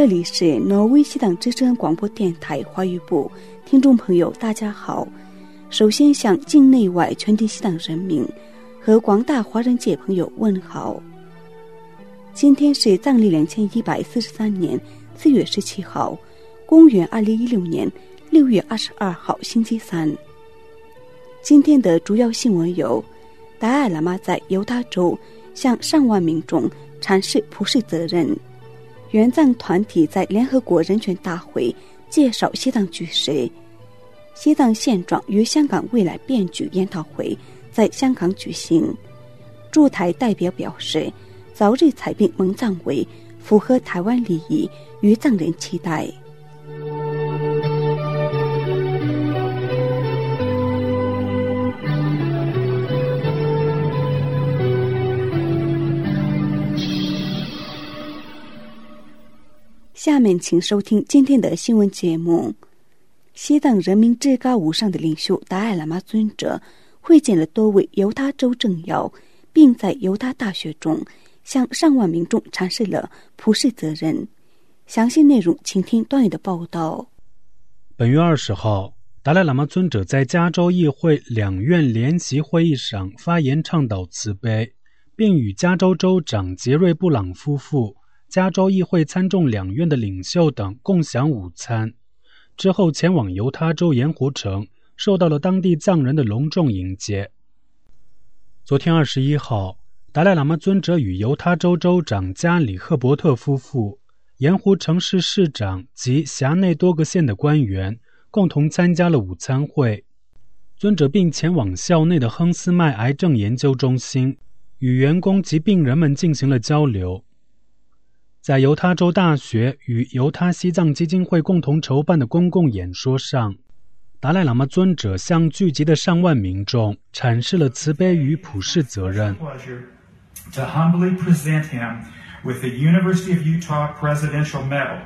这里是挪威西党之声广播电台华语部，听众朋友大家好。首先向境内外全体西党人民和广大华人界朋友问好。今天是藏历2143年4月17号，公元2016年6月22号星期三。今天的主要新闻有：达赖喇嘛在犹他州向上万民众阐释普世责任；援藏团体在联合国人权大会介绍西藏局势；西藏现状与香港未来变局研讨会在香港举行；驻台代表表示，早日裁并蒙藏委符合台湾利益与藏人期待。下面请收听今天的新闻节目。西藏人民至高无上的领袖达赖喇嘛尊者会见了多位犹他州政要，并在犹他大学中向上万民众阐释了普世责任。详细内容请听段宇的报道。 本月20号，达赖喇嘛尊者在加州议会两院联席会议上发言倡导慈悲，并与加州州长杰瑞·布朗夫妇、加州议会参众两院的领袖等共享午餐，之后前往犹他州盐湖城，受到了当地藏人的隆重迎接。昨天21号，达赖喇嘛尊者与犹他州州长加里赫伯特夫妇、盐湖城市市长及辖内多个县的官员共同参加了午餐会。尊者并前往校内的亨斯麦癌症研究中心，与员工及病人们进行了交流。在犹他州大学与犹他西藏基金会共同筹办的公共演说上，达赖喇嘛尊者向聚集的上万民众阐释了慈悲与普世责任。 To humbly present him with the University of Utah Presidential Medal.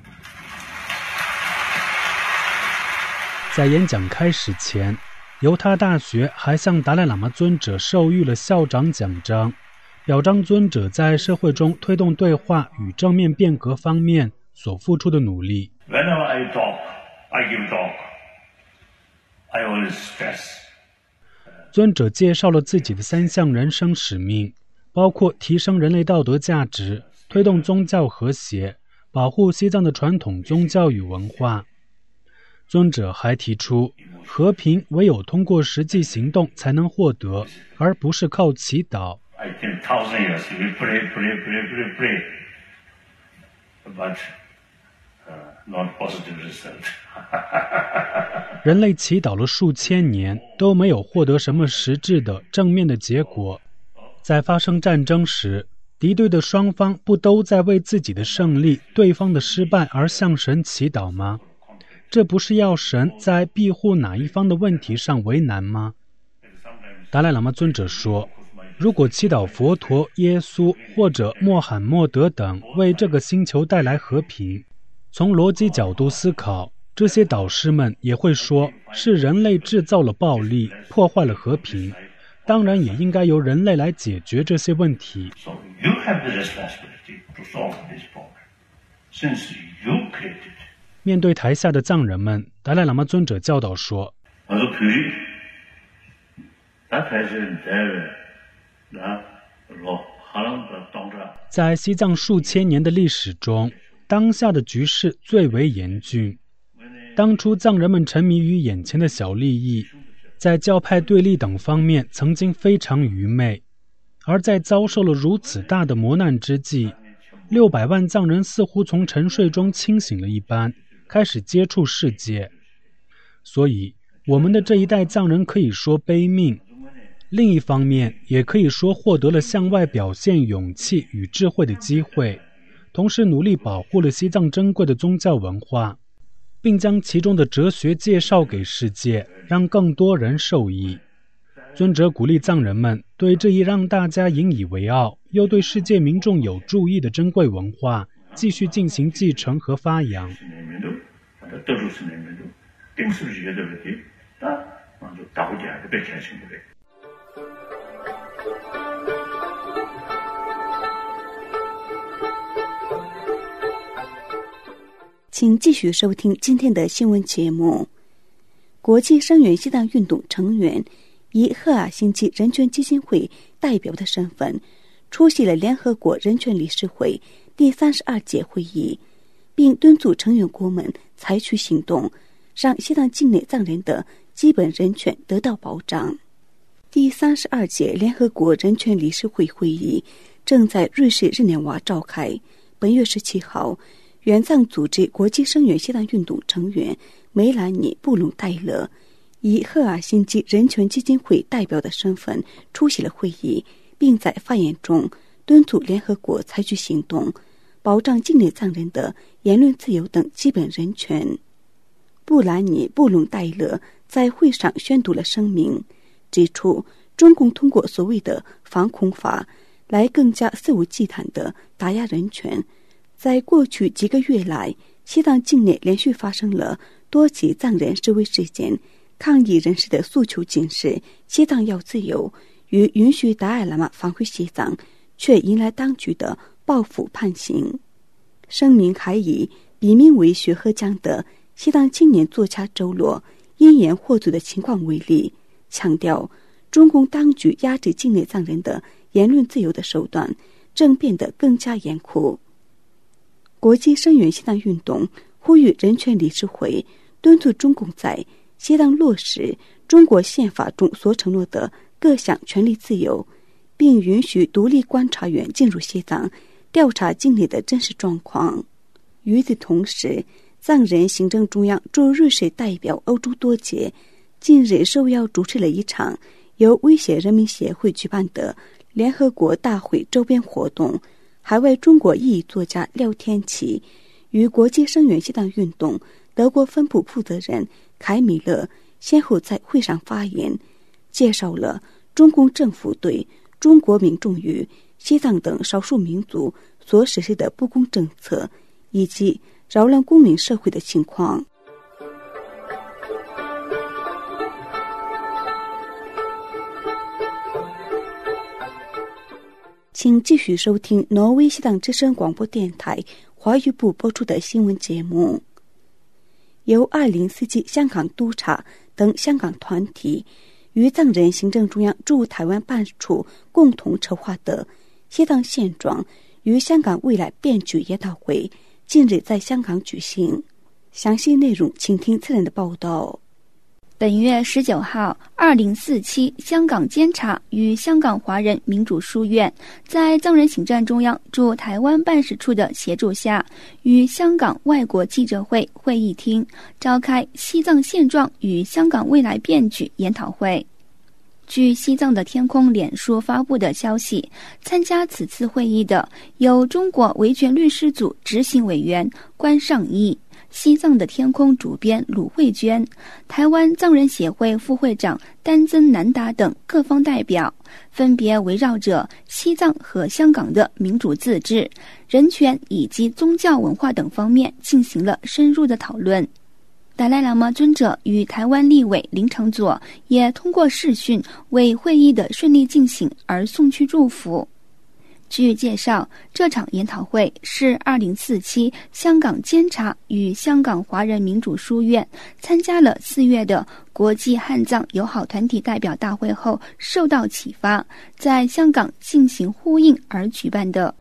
在演讲开始前，犹他大学还向达赖喇嘛尊者授予了校长奖章，表彰尊者在社会中推动对话与正面变革方面所付出的努力。 Whenever I give talk, I always stress. 尊者介绍了自己的3项人生使命，包括提升人类道德价值、推动宗教和谐、保护西藏的传统宗教与文化。尊者还提出，和平唯有通过实际行动才能获得，而不是靠祈祷。 I think 1,000 years we pray, but not positive result. 人类祈祷了数千年，都没有获得什么实质的正面的结果。在发生战争时，敌对的双方不都在为自己的胜利、对方的失败而向神祈祷吗？这不是要神在庇护哪一方的问题上为难吗？达赖喇嘛尊者说，如果祈祷佛陀、耶稣或者穆罕默德等为这个星球带来和平，从逻辑角度思考，这些导师们也会说是人类制造了暴力，破坏了和平，当然也应该由人类来解决这些问题。 So you have the responsibility to solve this problem, since you created it. 面对台下的藏人们，达赖喇嘛尊者教导说，在西藏数千年的历史中，当下的局势最为严峻。当初藏人们沉迷于眼前的小利益，在教派对立等方面曾经非常愚昧，而在遭受了如此大的磨难之际，600万藏人似乎从沉睡中清醒了一般，开始接触世界。所以我们的这一代藏人可以说悲命，另一方面也可以说获得了向外表现勇气与智慧的机会，同时努力保护了西藏珍贵的宗教文化，并将其中的哲学介绍给世界，让更多人受益。尊者鼓励藏人们对这一让大家引以为傲，又对世界民众有助益的珍贵文化继续进行继承和发扬。 请继续收听今天的新闻节目。国际声援西藏运动成员以赫尔辛基人权基金会代表的身份出席了联合国人权理事会第32届会议，并敦促成员国们采取行动，让西藏境内藏人的基本人权得到保障。第32届联合国人权理事会会议正在瑞士日内瓦召开。本月17号，援藏组织国际声援西藏运动成员梅兰妮·布隆戴勒以赫尔辛基人权基金会代表的身份出席了会议，并在发言中敦促联合国采取行动，保障境内藏人的言论自由等基本人权。布兰妮·布隆戴勒在会上宣读了声明，指出中共通过所谓的防恐法来更加肆无忌惮地打压人权。在过去几个月来，西藏境内连续发生了多起藏人示威事件，抗议人士的诉求仅是西藏要自由与允许达赖喇嘛返回西藏，却迎来当局的报复判刑。声明还以笔名为雪河江的西藏青年作家周洛因言获罪的情况为例，强调中共当局压制境内藏人的言论自由的手段正变得更加严酷。国际声援西藏运动呼吁人权理事会敦促中共在西藏落实中国宪法中所承诺的各项权利自由，并允许独立观察员进入西藏调查境内的真实状况。与此同时，藏人行政中央驻瑞士代表欧洲多杰近日受邀主持了一场由威胁人民协会举办的联合国大会周边活动。海外中国异议作家廖天琪与国际声援西藏运动德国分部负责人凯米勒先后在会上发言，介绍了中共政府对中国民众与西藏等少数民族所实施的不公政策，以及扰乱公民社会的情况。请继续收听挪威西藏之声广播电台华语部播出的新闻节目。由2047香港督察等香港团体与藏人行政中央驻台湾办事处共同筹划的西藏现状与香港未来变局研讨会近日在香港举行。详细内容请听次人的报道。 本月19号，2047香港监察与香港华人民主书院在藏人行政中央驻台湾办事处的协助下，与香港外国记者会会议厅召开西藏现状与香港未来变局研讨会。据西藏的天空脸书发布的消息，参加此次会议的有中国维权律师组执行委员关尚义、西藏的天空主编鲁慧娟、台湾藏人协会副会长丹增南达等各方代表，分别围绕着西藏和香港的民主自治、人权以及宗教文化等方面进行了深入的讨论。达赖喇嘛尊者与台湾立委林承佐也通过视讯为会议的顺利进行而送去祝福。据介绍，这场研讨会是2047香港监察与香港华人民主书院参加了4月的国际汉藏友好团体代表大会后受到启发，在香港进行呼应而举办的。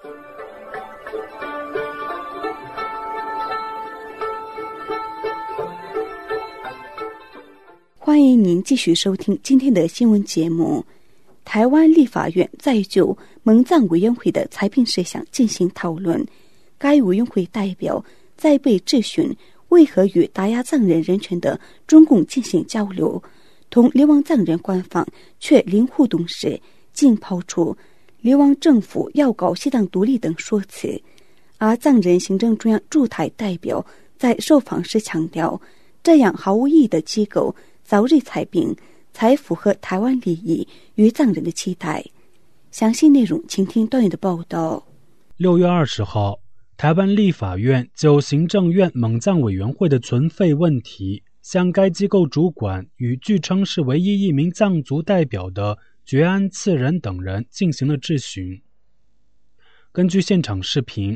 欢迎您继续收听今天的新闻节目。台湾立法院在就蒙藏委员会的裁评事项进行讨论，该委员会代表在被质询为何与打压藏人人权的中共进行交流，同流亡藏人官方却零互动时，竟抛出流亡政府要搞西藏独立等说辞。而藏人行政中央驻台代表在受访时强调，这样毫无意义的机构早日裁并才符合台湾利益与藏人的期待。详细内容请听段远的报道。 6月20号，台湾立法院就行政院蒙藏委员会的存废问题，向该机构主管与据称是唯一一名藏族代表的觉安次仁等人进行了质询。根据现场视频，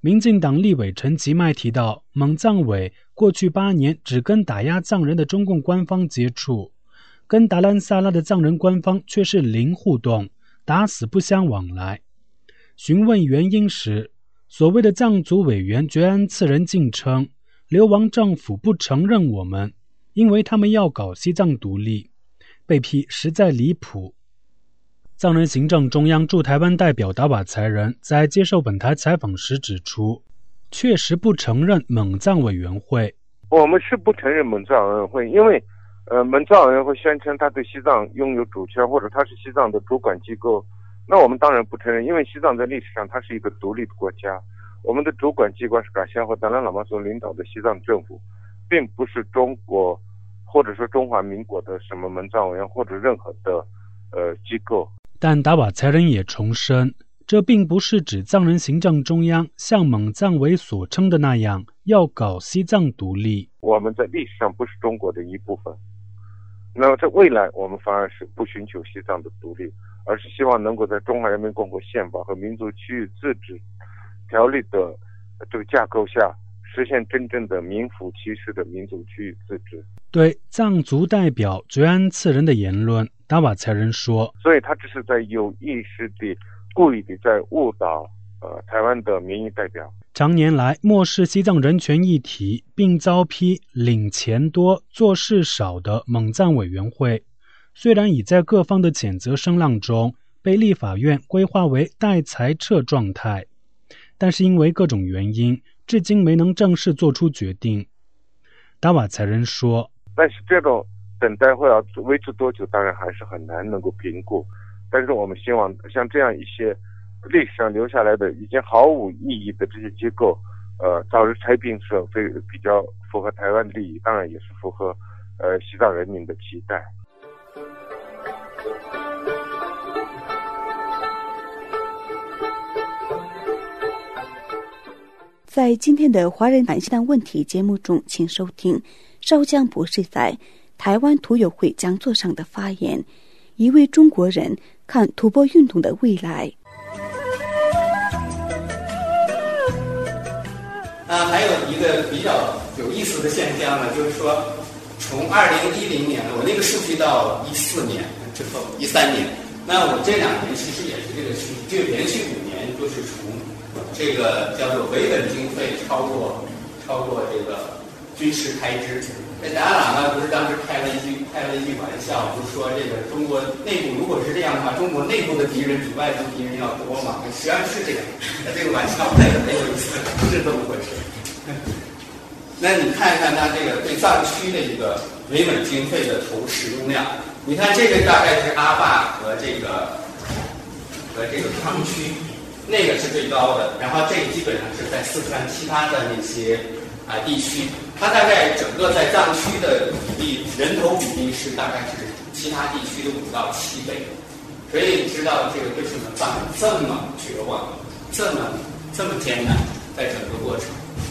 民进党立委陈其迈提到，蒙藏委过去8年只跟打压藏人的中共官方接触，跟达兰萨拉的藏人官方却是零互动，打死不相往来。询问原因时，所谓的藏族委员觉安次仁竟称，流亡政府不承认我们，因为他们要搞西藏独立，被批实在离谱。藏人行政中央驻台湾代表达瓦才仁在接受本台采访时指出，确实不承认蒙藏委员会。 我们是不承认蒙藏委员会，因为蒙藏委员会宣称他对西藏拥有主权，或者他是西藏的主管机构，那我们当然不承认，因为西藏在历史上它是一个独立的国家，我们的主管机关是噶夏和达赖喇嘛所领导的西藏政府，并不是中国或者说中华民国的什么蒙藏委员或者任何的机构。 但达瓦才仁也重申，这并不是指藏人行政中央像蒙藏委所称的那样要搞西藏独立。 我们在历史上不是中国的一部分，那么在未来我们反而是不寻求西藏的独立，而是希望能够在中华人民共和国宪法和民族区域自治条例的这个架构下，实现真正的名副其实的民族区域自治。 对藏族代表觉安次仁的言论，达瓦才仁说， 所以他这是在有意识地故意地在误导台湾的民意代表。 常年来漠视西藏人权议题，并遭批领钱多做事少的蒙藏委员会，虽然已在各方的谴责声浪中被立法院规划为待裁撤状态，但是因为各种原因，至今没能正式做出决定。达瓦才仁说， 但是这种等待会要维持多久，当然还是很难能够评估。但是我们希望像这样一些历史上留下来的已经毫无意义的这些机构，早日拆并是比较符合台湾利益，当然也是符合西藏人民的期待。 在今天的华人谈西藏问题节目中，请收听邵江博士在台湾土友会讲座上的发言，一位中国人看吐蕃运动的未来。 还有一个比较有意思的现象呢，就是说从2010年我那个数据到14年之后13年，那我这2年其实也是这个数据，就连续5年就是从这个叫做维稳经费超过这个军事开支。这达赖喇嘛不是当时开了一句玩笑，就是说这个中国内部如果是这样的话，中国内部的敌人比外部敌人要多嘛？实际上是这样，这个玩笑很有意思，是这么回事。那你看看它这个对藏区的一个维稳经费的使用量，你看这个大概是阿坝和这个康区。那个是最高的，然后这个基本上是在四川其他的那些地区，它大概整个在藏区的比例，人头比例是大概是其他地区的5到7倍，所以你知道这个为什么藏人这么绝望，这么艰难，在整个过程。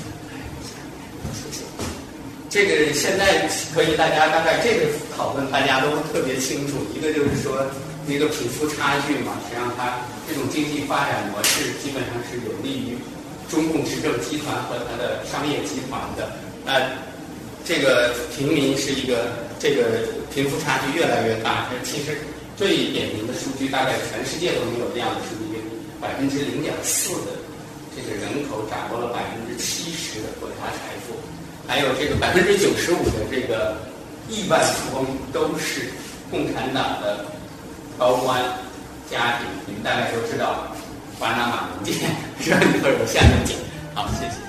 这个现在可以大家大概这个讨论大家都特别清楚，一个就是说那个贫富差距嘛，实际上它这种经济发展模式基本上是有利于中共执政集团和它的商业集团的。这个平民是一个这个贫富差距越来越大，其实最典型的数据大概全世界都没有这样的数据，0.4%的这个人口掌握了70%的国家财富，还有这个95%的这个亿万富翁都是共产党的高官家庭。你们大概都知道巴拿马文件是很多有下面讲。好，谢谢。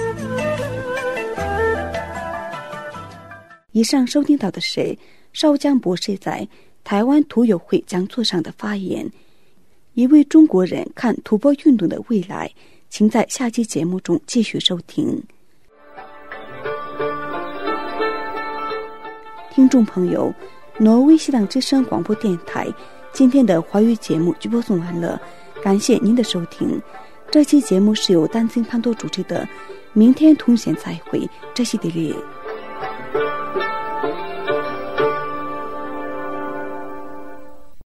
以上收听到的是邵江博士在台湾土友会讲座上的发言，一位中国人看吐蕃运动的未来，请在下期节目中继续收听。听众朋友，挪威西藏之声广播电台今天的华语节目就播送完了，感谢您的收听。这期节目是由丹青潘多主持的，明天同弦再会，这是迪丽。